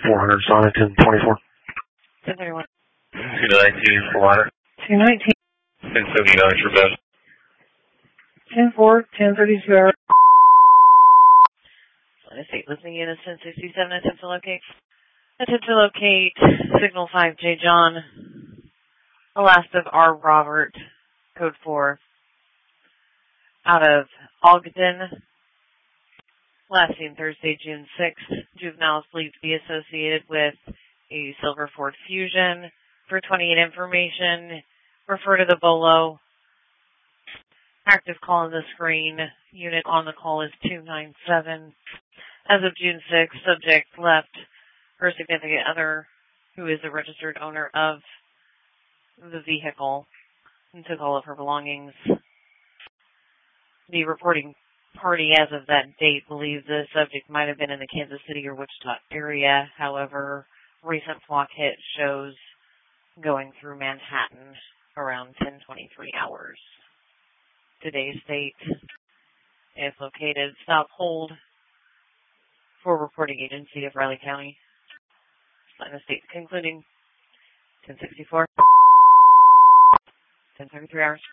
400 Sonic 1024. 1031. 219 for ladder. 219. 1079 for bed. 10-4, 1032 hours. State listening unit 1067, attempt to locate. Attempt to locate signal 5J John, the last of R. Robert, code 4, out of Ogden, last seen Thursday, June 6th. Juveniles believed to be associated with a Silver Ford Fusion. For 28 information, refer to the BOLO. Active call on the screen. Unit on the call is 297. As of June 6th, subject left her significant other, who is the registered owner of the vehicle, and took all of her belongings. The reporting party as of that date believes the subject might have been in the Kansas City or Wichita area. However, recent flock hit shows going through Manhattan around 10:23 hours. Today's date is located South Hold for reporting agency of Riley County. Atlanta State concluding 1064, 10:33 hours.